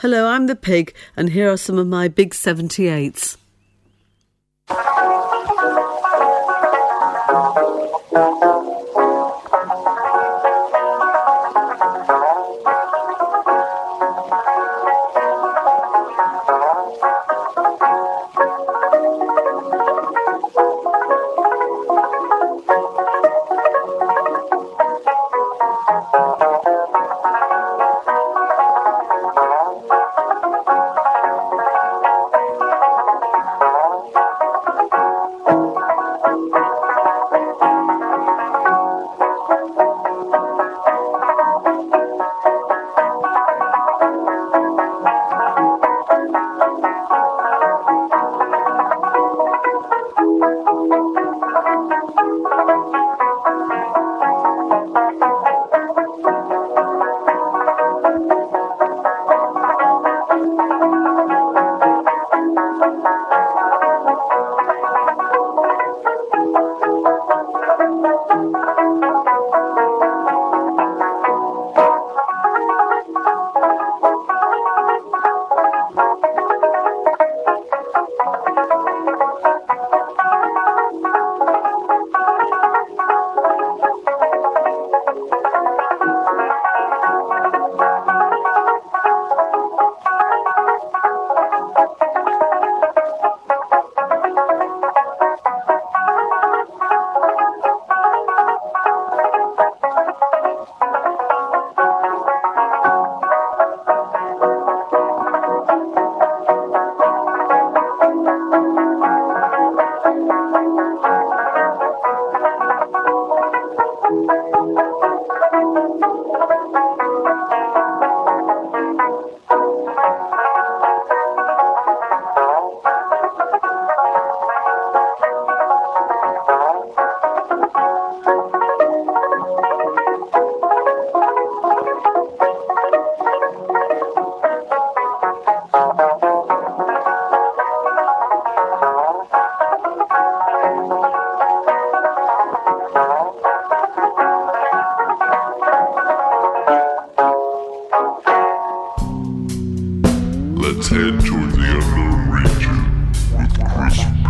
Hello, I'm the Pig, and here are some of my big 78s. Let's head toward the unknown region with Chris B.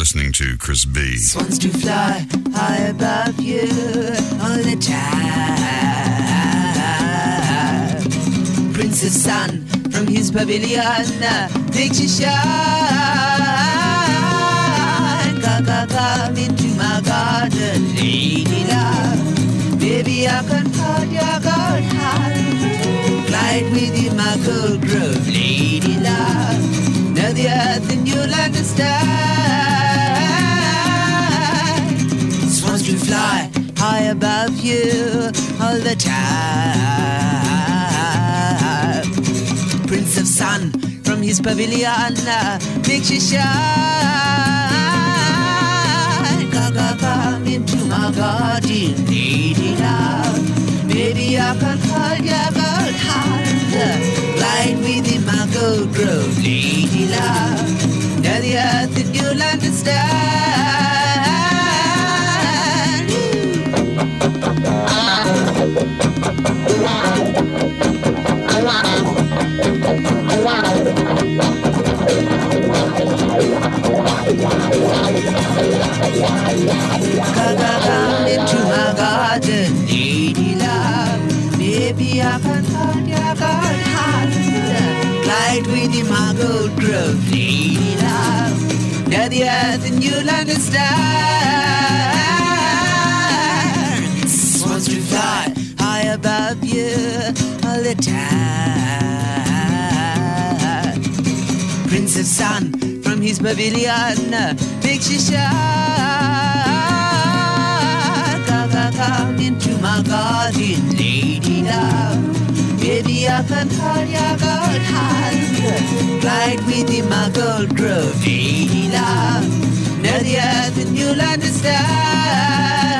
listening to Chris B. Wants to fly high above you all the time. Prince of Sun from his pavilion makes you shine. Come into my garden, lady love. Baby, I can hold your gold heart. Glide within my gold grove, lady love. Know the earth and you'll understand. This wants to fly high above you all the time. Prince of Sun from his pavilion makes you shine. Come into my garden, lady love. Baby, I can hold your gold heart. Glide within my gold grove, lady love. Know the earth and you'll understand. Come into my garden, lady love. Baby, I can hold your gold heart. Glide within my gold grove, lady love. Know the earth and you'll understand. This wants to fly high above you all the time. Prince of Sun from his pavilion makes you shine. Come into my garden, lady love. Baby, I can hold your gold heart. Glide within my gold grove, lady love. Know the earth and you'll understand.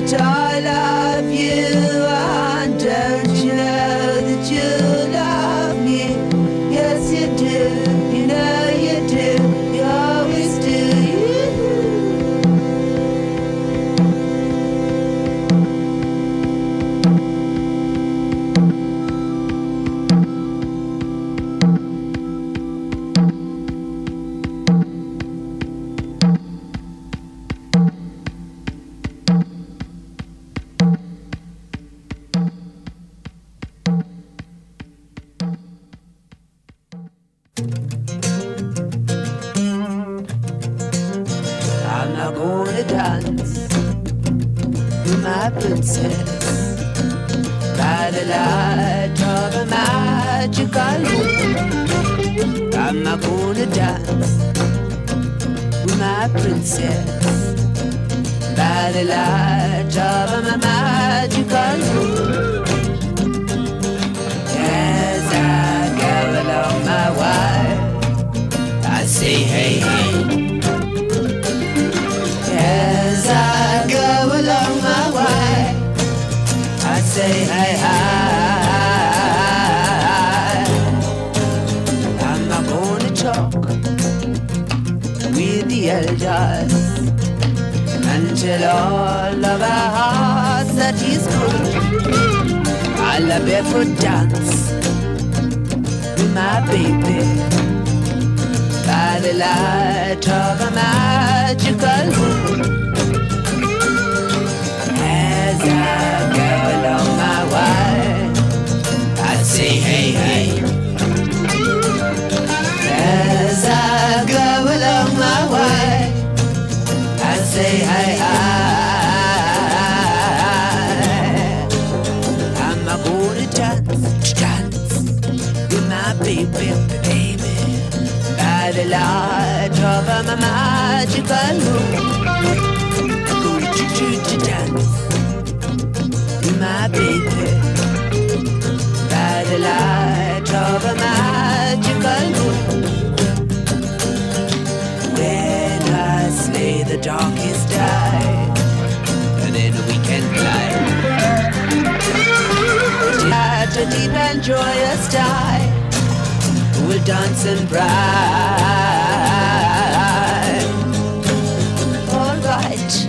That I love you, and don't you know that you love princess, by the light of a magical moon. I'm not gonna dance with my princess, by the light of a magical moon. As I go along my way, I say hey hey. As I go along my way, I say hey hi. I'm not gonna talk with the elders until all of our hearts that is good. I'll barefoot dance with my baby by the light of a magical moon. As I go along my way, I say hey hey. As I go along my way, I say hey hi. I'm not gonna dance with my baby, by the light of a magical moon. I'm going to dance with my baby, by the light of a magical moon. When I slay the darkest night, and then we can fly at a deep and joyous time. We'll dance and bright. All right.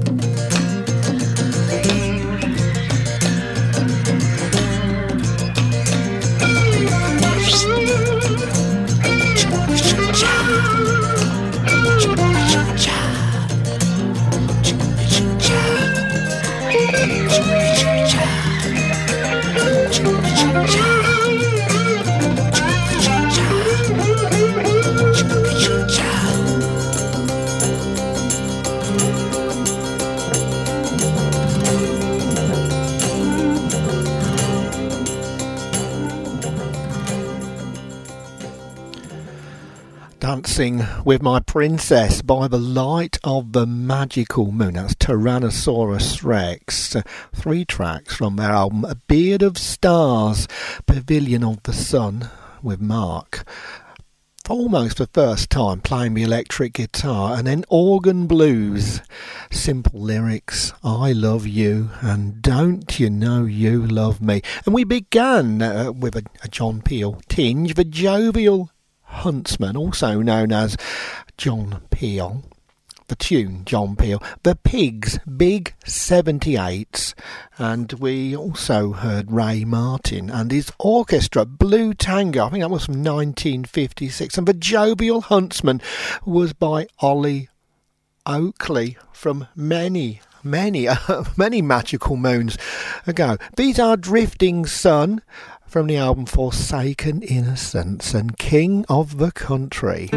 Dancing with My Princess by the light of the magical moon. That's Tyrannosaurus Rex. 3 tracks from their album A Beard of Stars, Pavilion of the Sun, with Mark. Almost the first time playing the electric guitar, and then organ blues. Simple lyrics, I love you, and don't you know you love me. And we began with a John Peel tinge, the jovial Huntsman, also known as John Peel. The tune, John Peel, the Pigs' Big 78s, and we also heard Ray Martin and his orchestra, Blue Tango. I think that was from 1956, and the Jovial Huntsman was by Ollie Oakley from many magical moons ago. These are Drifting Sun from the album Forsaken Innocence and King of the Country.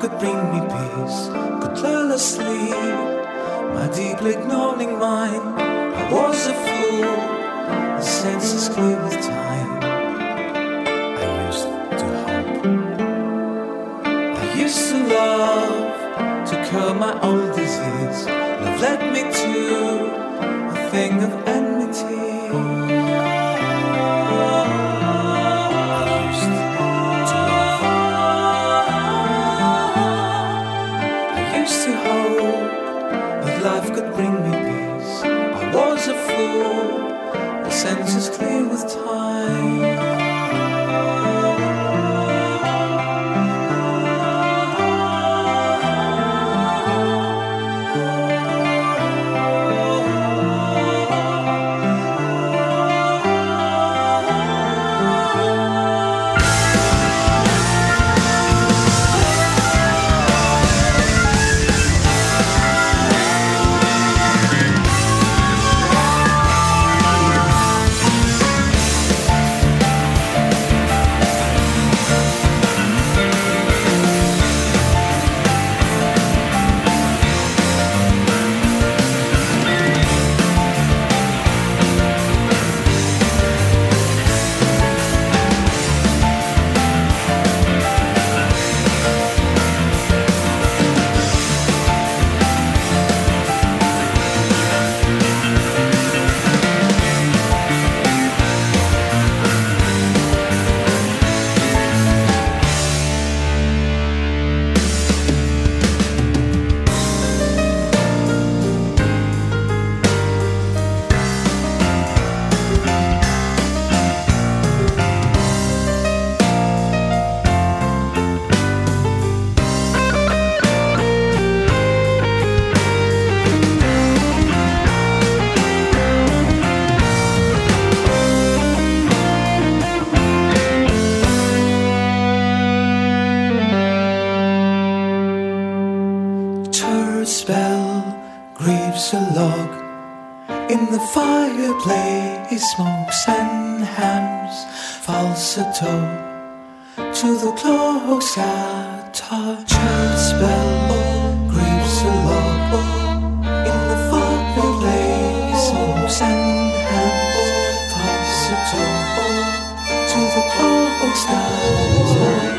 could bring me peace, could lull asleep my deeply gnawing mind. I was a fool, the senses clear with time. I used to hope, I used to love, to cure my old disease. Love led me to a thing of enmity. Life could bring me peace. I was a fool, the senses clear with time. Smokes and hams, falsetto to the clocks at touch and spell, grieves a log in the fireplace. Smokes and hams, falsetto to the clocks at touch.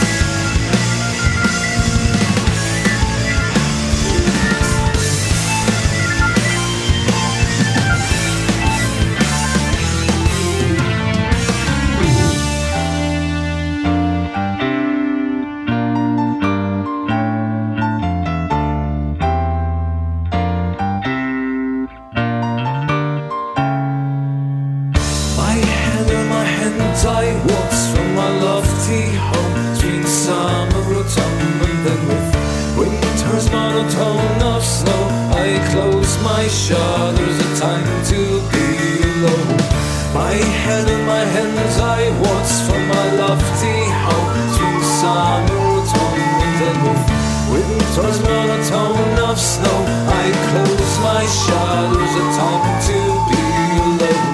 There's a time to be alone. My head in my hands, I watch from my lofty home. Through summer, autumn, and then with winter's monotone of snow, I close my shadows. A time to be alone.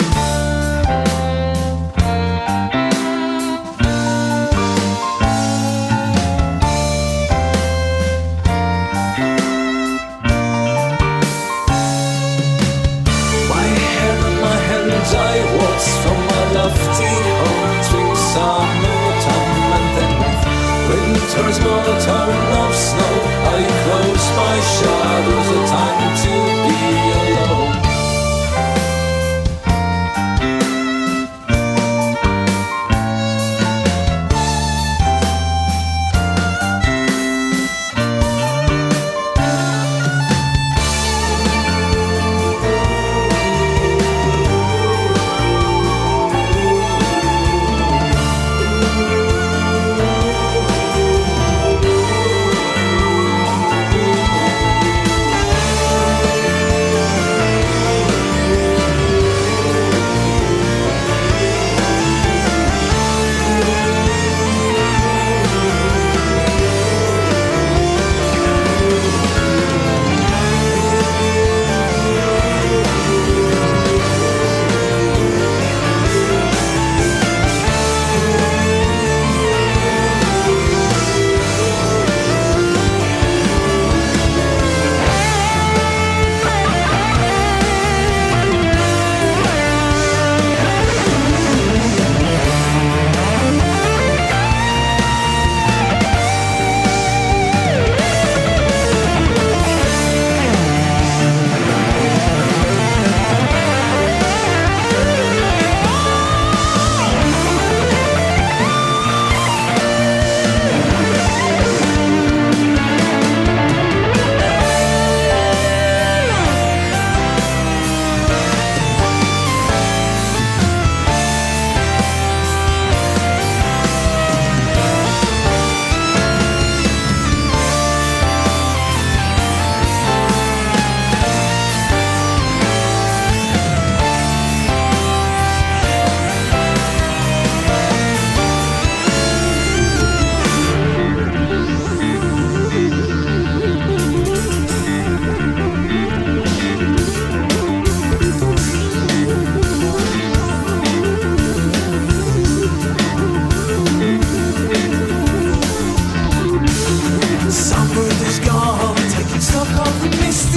I watch from my lofty home. Spring, summer, autumn, and then with winter's monotone of snow, I close my shadows. A time to be alone.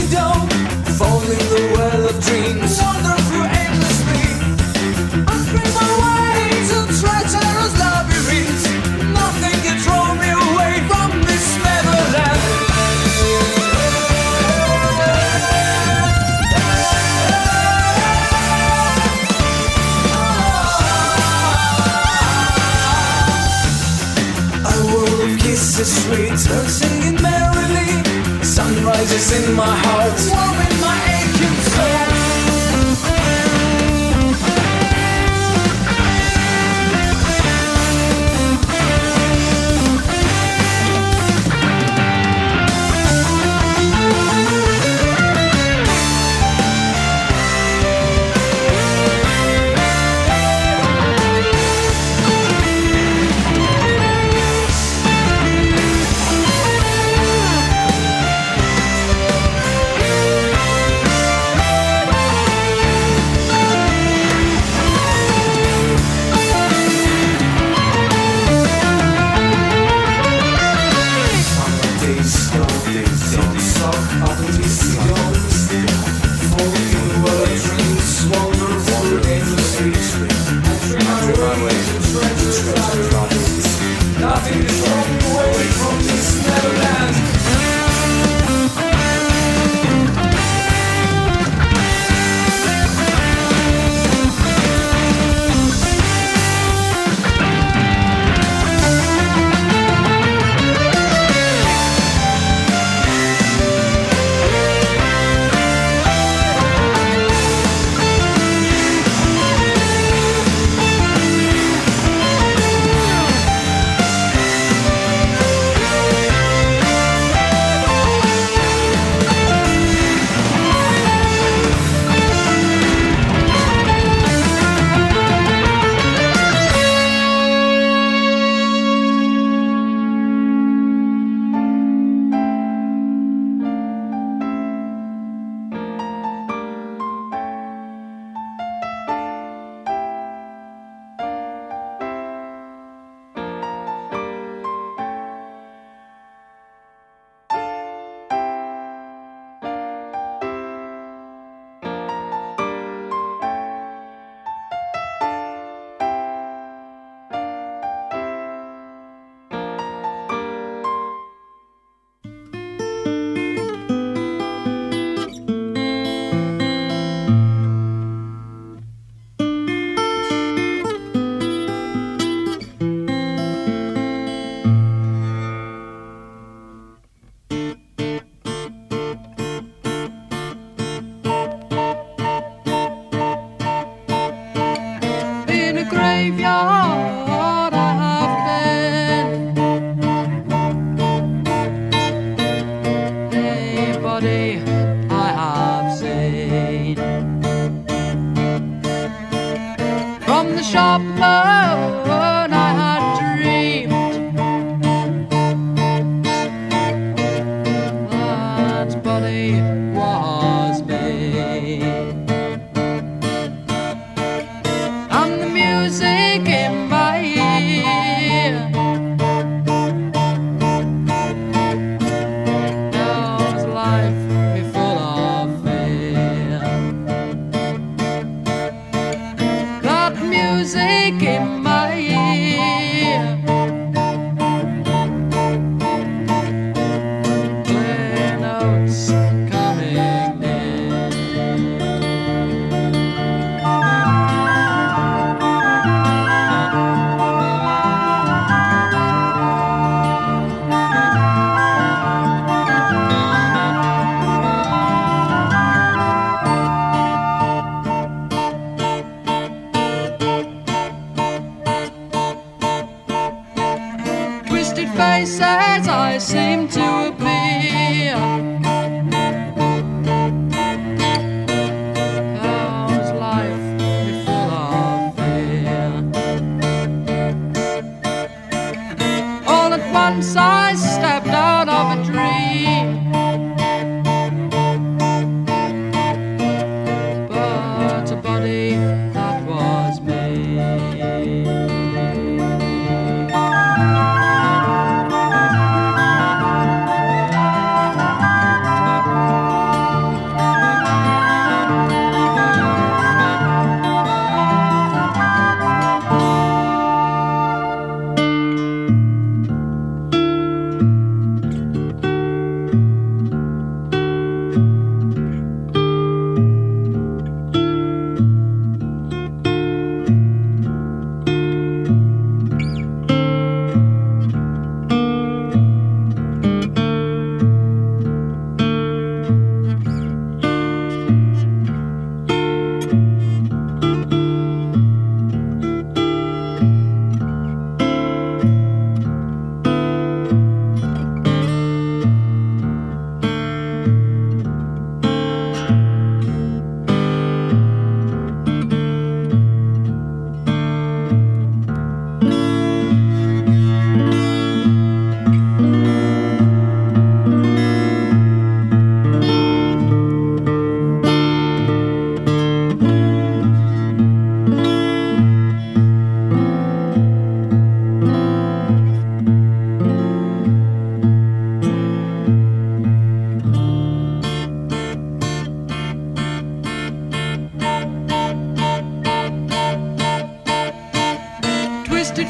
antidote, folding the well of dreams, wander through aimlessly. I dream my way into treacherous labyrinths. Nothing can throw me away from this Neverland. A world of kisses sweet, her singing merrily. Sun rises in my heart, warming my aching soul.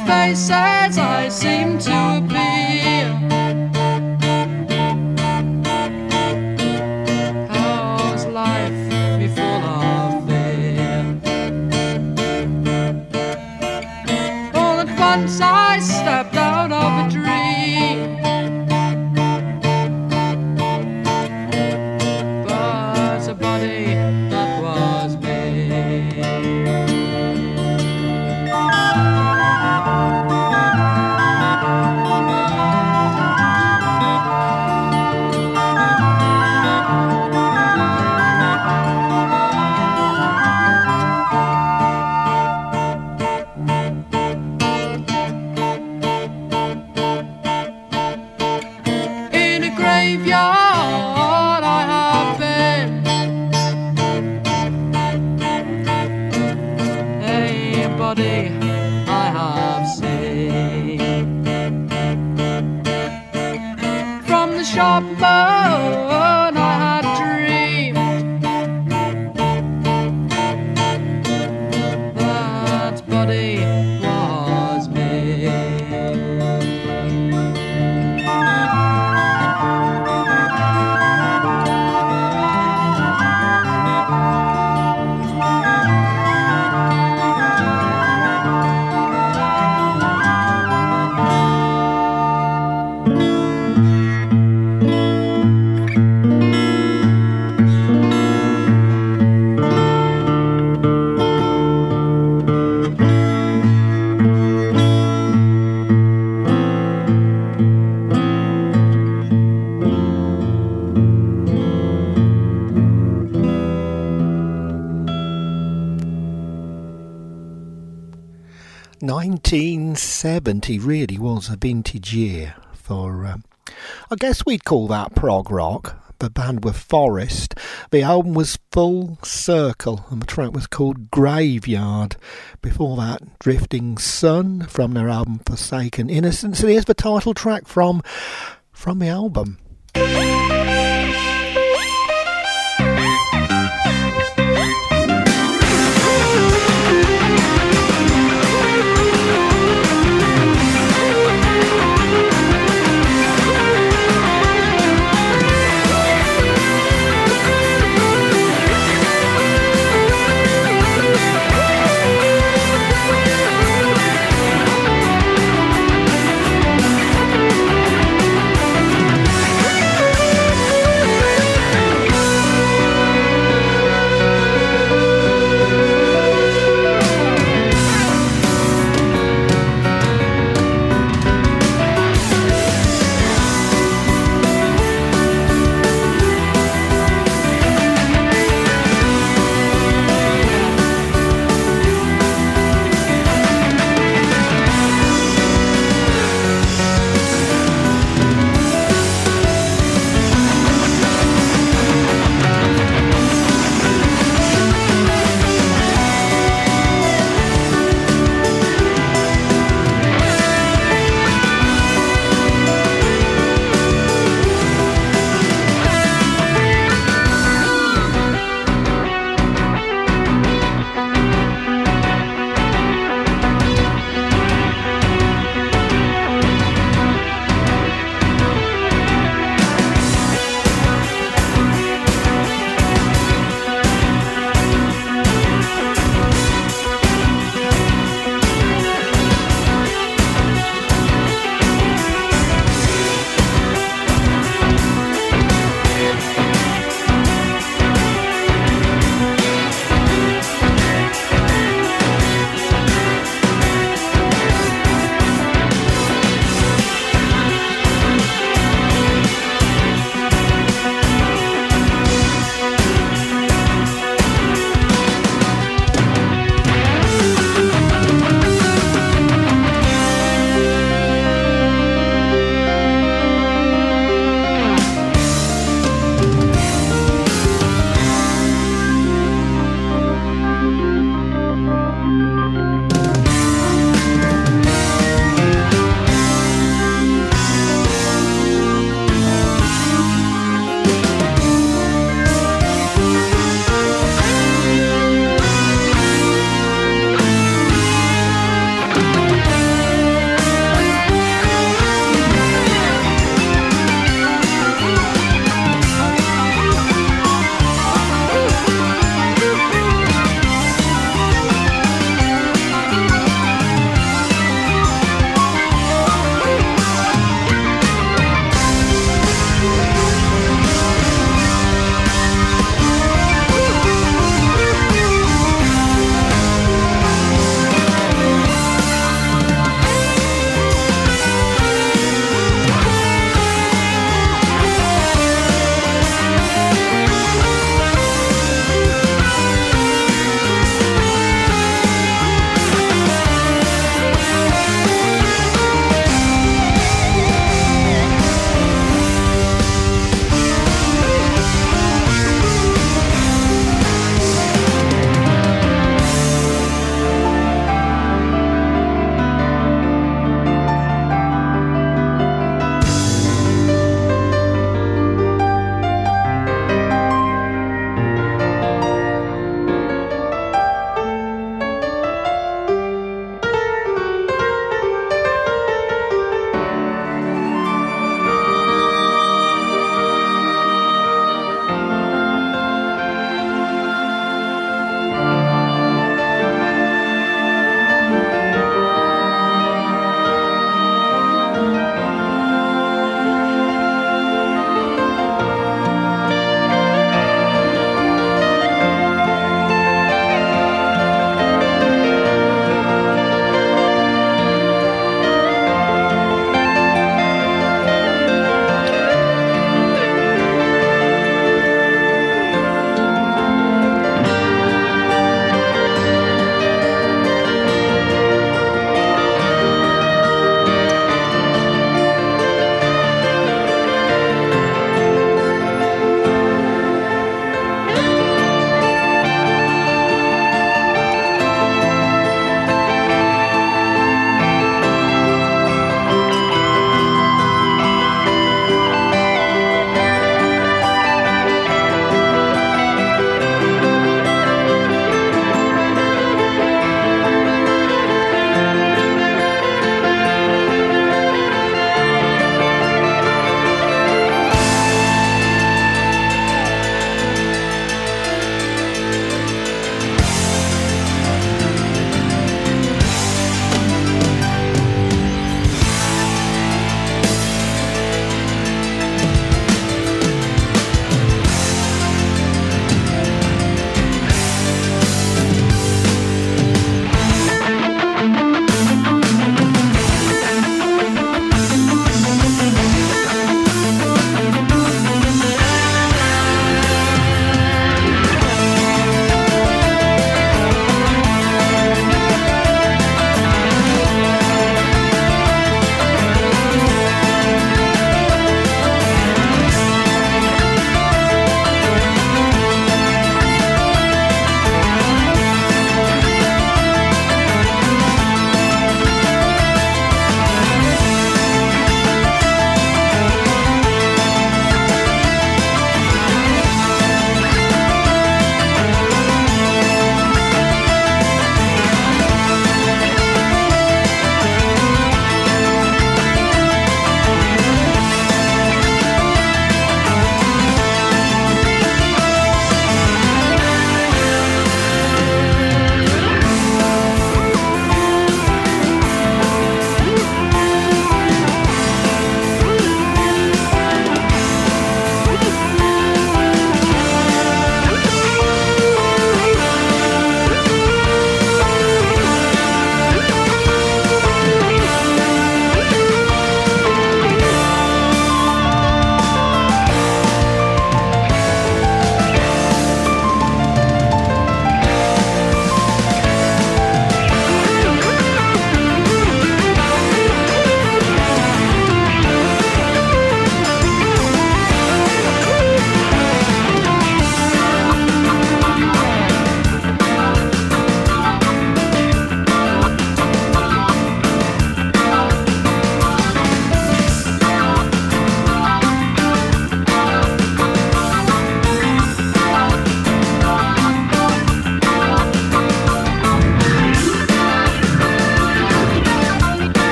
faces I seem to appear. How's life be full of fear? All at once I stepped out of a dream, but a body that was me. In a graveyard I have been, a body I have seen. From the sharp bone I had dreamed, that body was me. '70 really was a vintage year for, I guess we'd call that prog rock. The band were Forest. The album was Full Circle and the track was called Graveyard. Before that, Drifting Sun from their album Forsaken Innocence. And here's the title track from the album.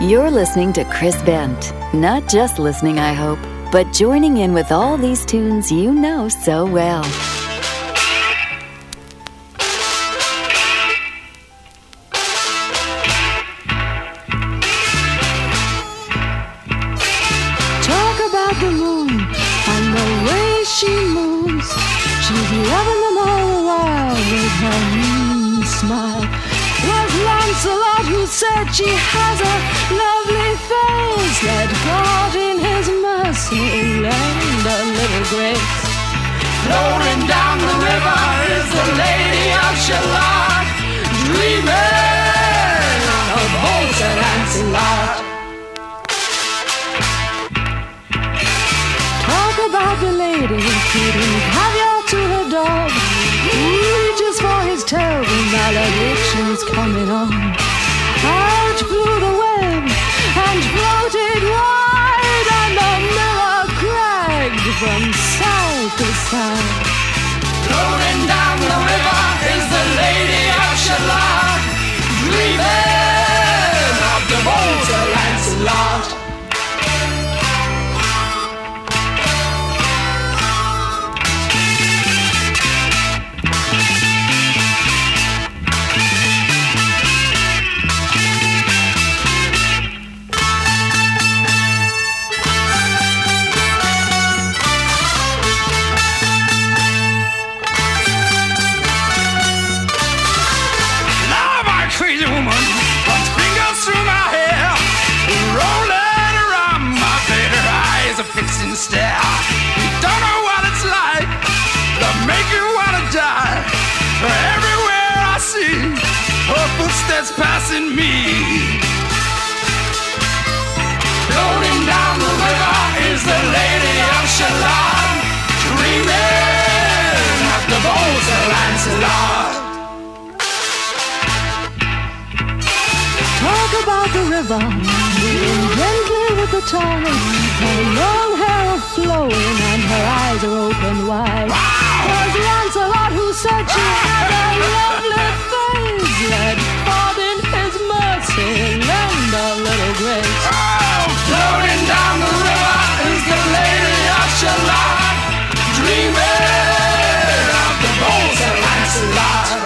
You're listening to Chris Bent. Not just listening, I hope, but joining in with all these tunes you know so well. Talk about the moon and the way she moves. She's loving them all the while with her mean smile. Was Lancelot who said she has a lovely face? Let God in his mercy lend a little grace. Rolling down the river is the Lady of Shalott, dreaming of old Sir Lancelot. Talk about the lady feeding caviar to her dog, reaches for his tail when malediction's coming on. Out flew the web and floated wide, and the mirror cracked from side to side. Rolling down the river is the Lady of Shalott, dreaming of the bold Sir Lancelot. Fixing stare. You don't know what it's like. They make you wanna die. Everywhere I see her footsteps passing me. Floating down the river is the Lady of Shalott, dreaming of the bold Sir Lancelot. Talk about the river, moving gently with the tide. Her long hair flowing and her eyes are open wide. Was Lancelot who said she had a lovely face? Let God in his mercy lend a little grace. Oh, floating down the river is the Lady of Shalott, dreaming of the bold Sir Lancelot.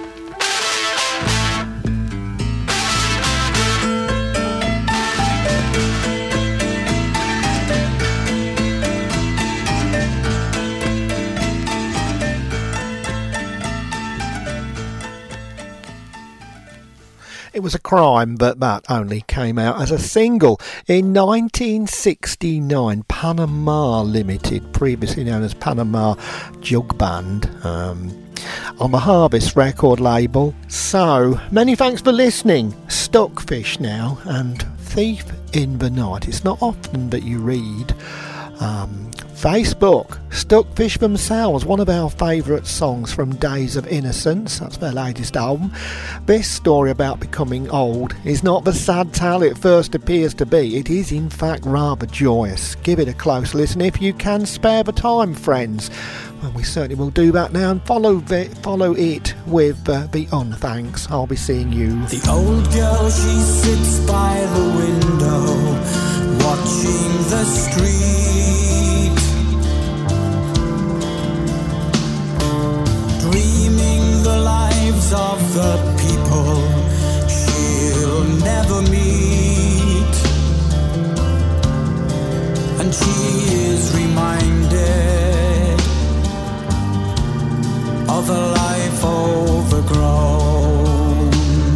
It was a crime, but that only came out as a single in 1969. Panama Limited, previously known as Panama Jug Band, on the Harvest record label. So, many thanks for listening. Stockfish now and Thief in the Night. It's not often that you read Facebook, Stockfish themselves, one of our favourite songs from Days of Innocence, that's their latest album. This story about becoming old is not the sad tale it first appears to be. It is in fact rather joyous. Give it a close listen if you can spare the time, friends. Well, we certainly will do that now, and follow it with the unthanks. I'll be seeing you. The old girl, she sits by the window, watching the street, dreaming the lives of the people she'll never meet. And she is reminded of a life overgrown,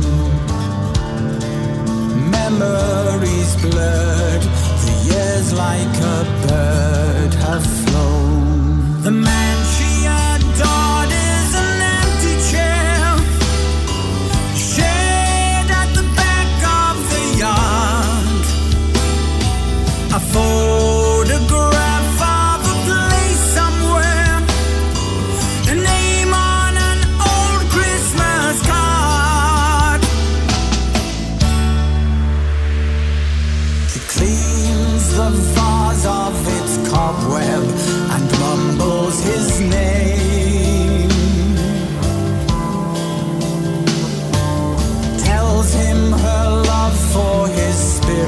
memories blurred, the years like a bird have flown. The man she adored is an empty chair, shared at the back of the yard. A photograph of a place somewhere, a name on an old Christmas card. She cleans the vase of its cobweb and mumbles his name, tells him her love for his spirit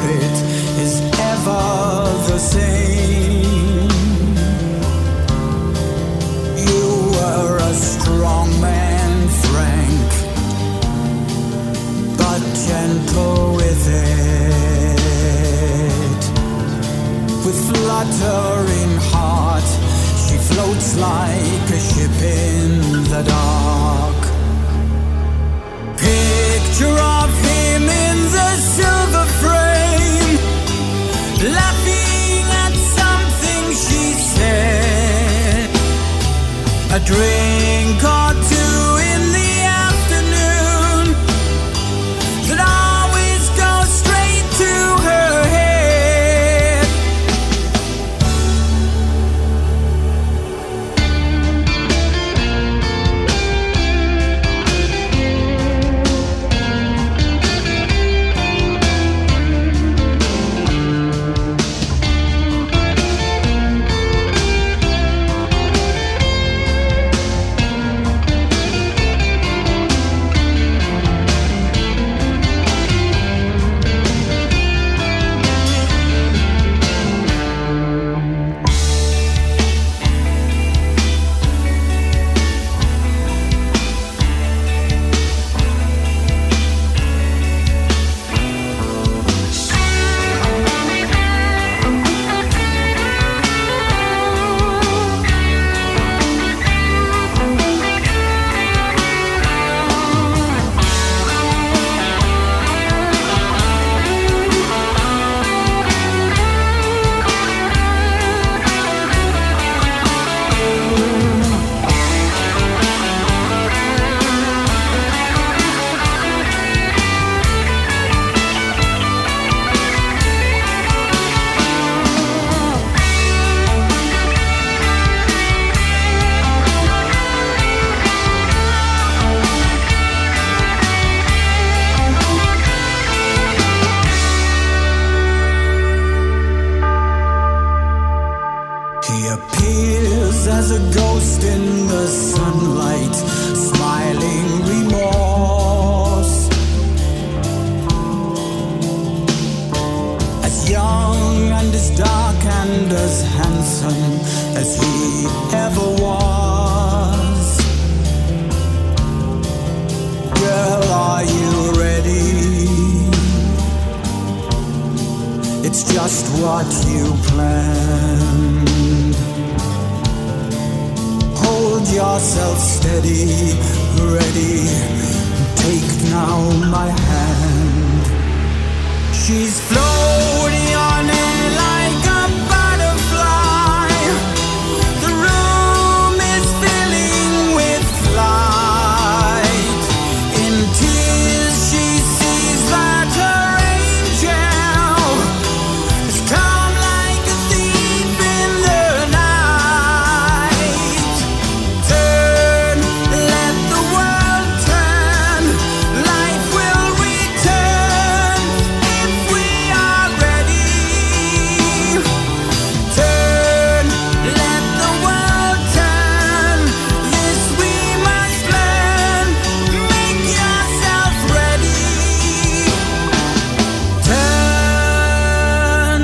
fluttering heart. She floats like a ship in the dark. Picture of him in the silver frame, laughing at something she said. A drink or two in the afternoon that always goes straight to her head. He appears as a ghost in the sunlight, smiling remorse. As young and as dark and as handsome as he ever was. Girl, are you ready? It's just what you planned. Hold yourself steady, ready. Take now my hand. She's floating on air like a butterfly. The room is filling with light. In tears she sees that her angel has come like a thief in the night. Turn, let the world turn. Life will return if we are ready. Turn, let the world turn. This we must learn. Make yourself ready. Turn.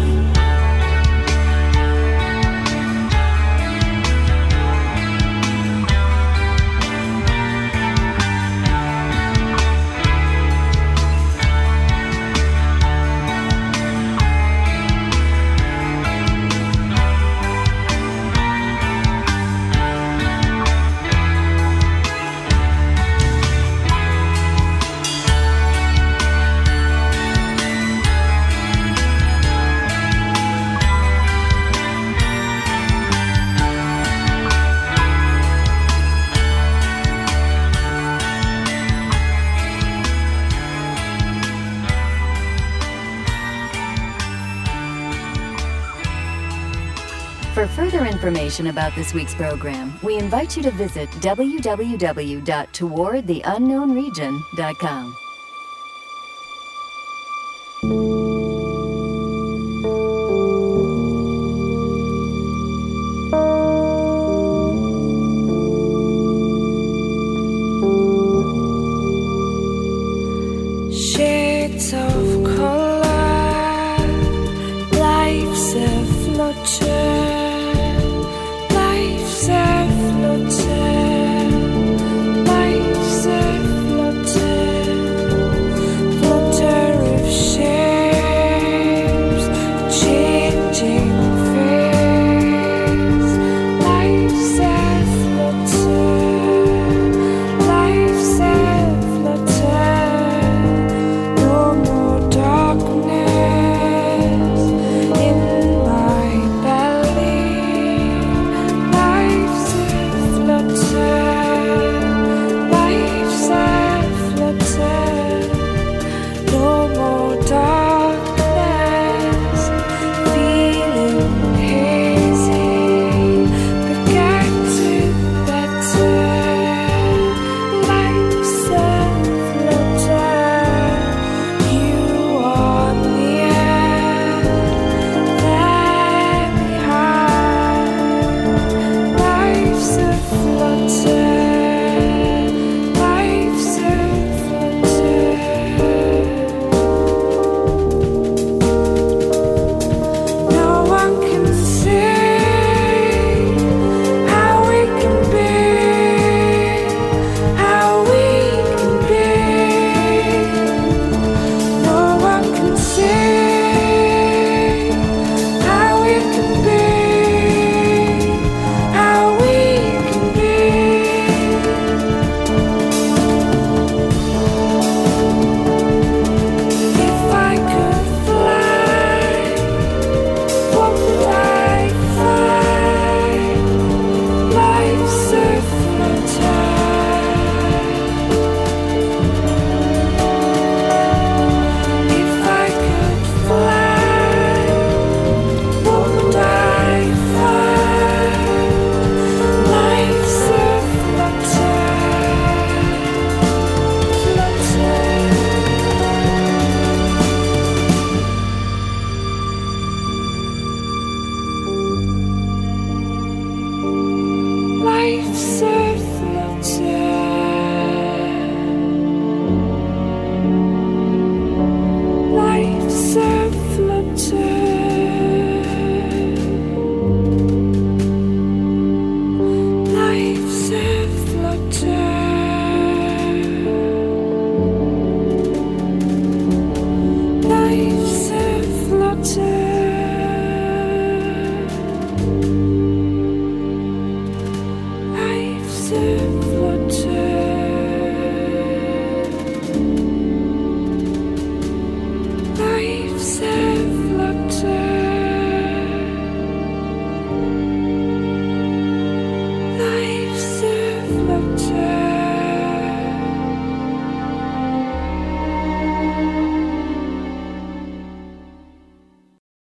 For further information about this week's program, we invite you to visit www.towardtheunknownregion.com.